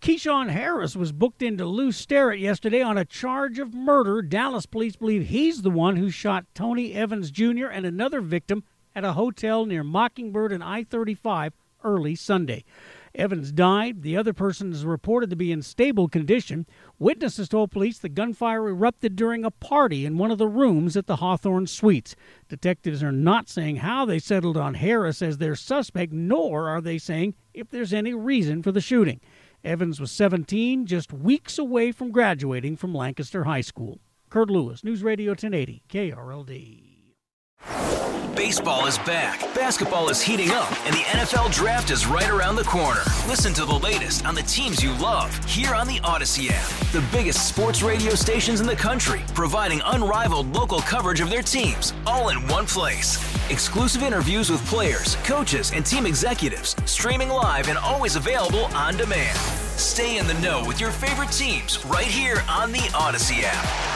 Keyshawn Harris was booked into Lou Sterrett yesterday on a charge of murder. Dallas police believe he's the one who shot Tony Evans Jr. and another victim at a hotel near Mockingbird and I-35 early Sunday. Evans died. The other person is reported to be in stable condition. Witnesses told police the gunfire erupted during a party in one of the rooms at the Hawthorne Suites. Detectives are not saying how they settled on Harris as their suspect, nor are they saying if there's any reason for the shooting. Evans was 17, just weeks away from graduating from Lancaster High School. Kurt Lewis, News Radio 1080, KRLD. Baseball is back, basketball is heating up, and the NFL Draft is right around the corner. Listen to the latest on the teams you love here on the Odyssey app. The biggest sports radio stations in the country, providing unrivaled local coverage of their teams, all in one place. Exclusive interviews with players, coaches, and team executives, streaming live and always available on demand. Stay in the know with your favorite teams right here on the Odyssey app.